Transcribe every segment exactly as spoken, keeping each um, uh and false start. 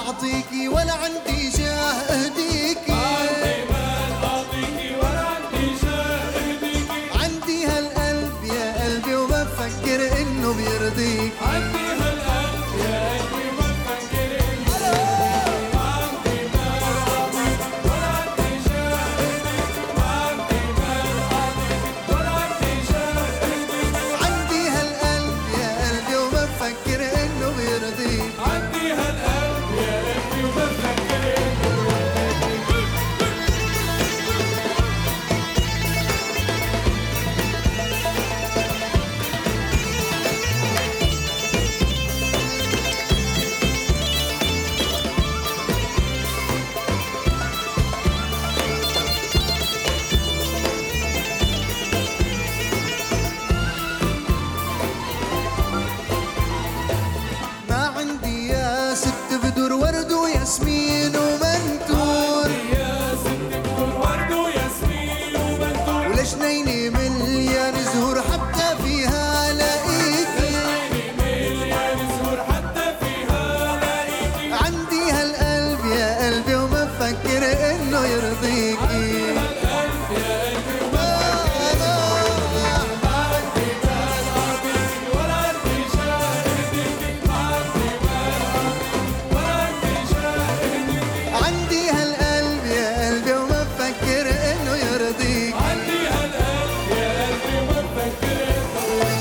أعطيكي ولا عندي جاه أهديكي، عندي مال أعطيكي ولا عندي جاه أهديكي، عندي هالقلب يا قلبي وما بفكر إنه بيرضيكي، عندي هالقلب يا قلبي ما بفكر إنه بيرضيكي، عندي مال أعطيكي ولا عندي جاه أهديكي، عندي مال أعطيكي ولا عندي جاه أهديكي، عندي هالقلب يا قلبي وما بفكر إنه بيرضيكي. عندي هالقلب يا قلبي وما بفكر إنه ما عندي يا ست بدور ورد وياسمين ومنثور، يا ست بدور ورد وياسمين ومنثور، ولا جنيني مليان زهور حتى فيها لاقيكي، مليان زهور حتى فيها لاقيكي، عندي هالقلب يا قلبي وما بفكر إنه يرضيكي. هالقلب يا قلبي وما عندي مال أعطيكي ولا عندي جاه أهديكي، عندي مال أعطيكي ولا عندي جاه أهديكي، عندي هالقلب يا قلبي وما بفكر إنه يرضيكي. عندي هالقلب يا قلبي وما بفكر إنه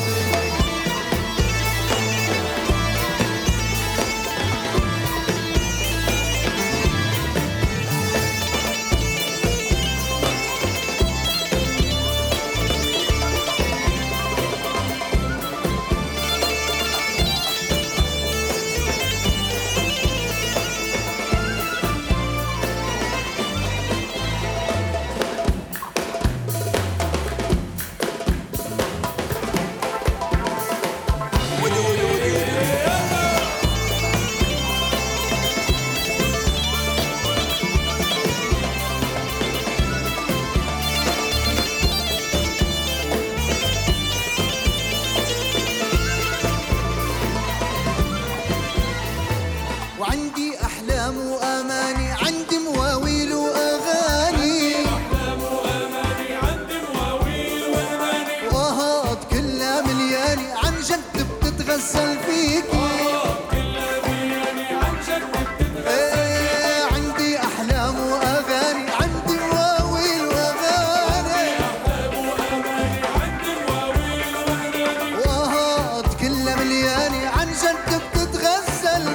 وعندي أحلام وأماني، عندي مواويل وأغاني، أحلام وأماني، عندي مواويل وأماني، وهات كلها ملياني عن جد بتتغزل فيكي. كلها ملياني عن جد بتتغزل، إيه عندي أحلام وأغاني، عندي مواويل وأغاني، أحلام وأماني، عندي مواويل وأغاني، وهات كلها ملياني عن جد بتتغزل